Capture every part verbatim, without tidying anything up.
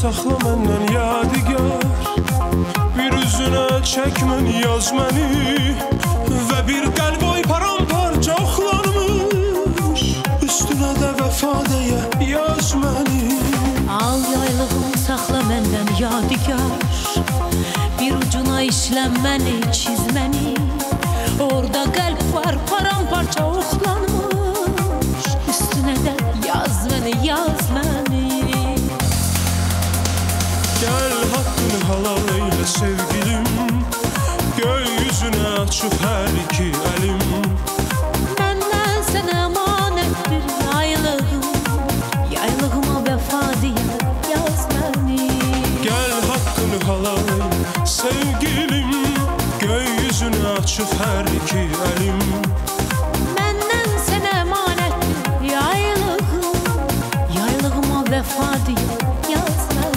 saxla məndən yadigar. Bir üzünə çək məni, yaz məni və bir qəlb oy paramparça oxlanmış. Üstünə də vəfa deyə yaz məni. Al yaylığım, saxla məndən yadigar. Bir ucuna işlən məni, çiz məni. Orada qəlb var, paramparça oxlanmış. Üstünə də yaz məni, yaz məni. Gəl haqqını halal eylə sevgilim, gökyüzünə açıb hər iki əlim. Məndən sənə əmanətdir yaylığım, yaylığıma vəfa deyə yaz məni. Gəl haqqını halal eylə sevgilim, gökyüzünə açıb hər iki əlim. Məndən sənə əmanətdir yaylığım, yaylığıma vəfa deyə yaz məni.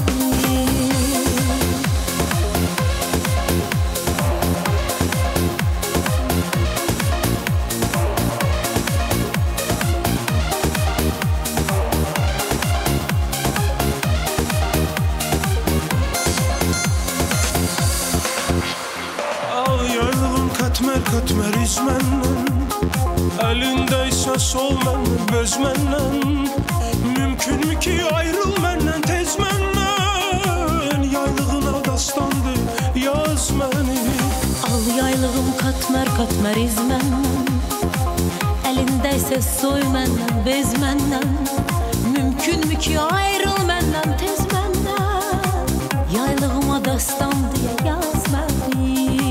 Katmer katmer iz məndən, əlində isə sol məndən, böz məndən. Mümkünmü ki ayrıl məndən, tez məndən. Yaylığına dastandır, yaz məni. Al yaylığım, katmer katmer iz məndən, əlində isə soy məndən, bez məndən. Mümkünmü ki ayrıl məndən, tez məndən. Yaylığıma dastan deyə yaz məni.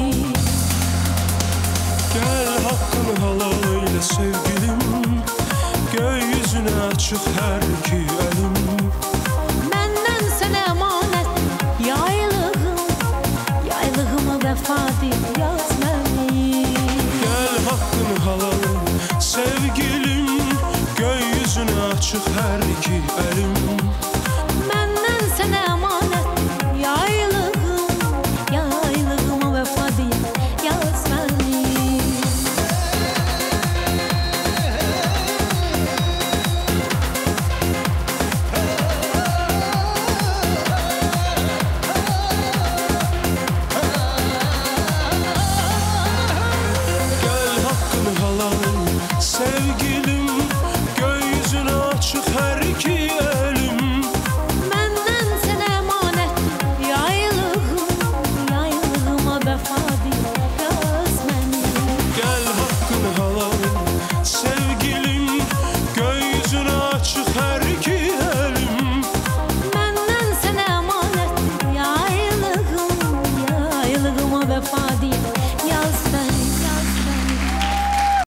Gəl haqqını halal eylə sevgilim, gökyüzünə açıq hər iki əlim. Məndən sənə əmanət yaylığım, yaylığıma vəfa deyə yaz məni. Gəl haqqını halal eylə sevgilim, gökyüzünə açıq hər iki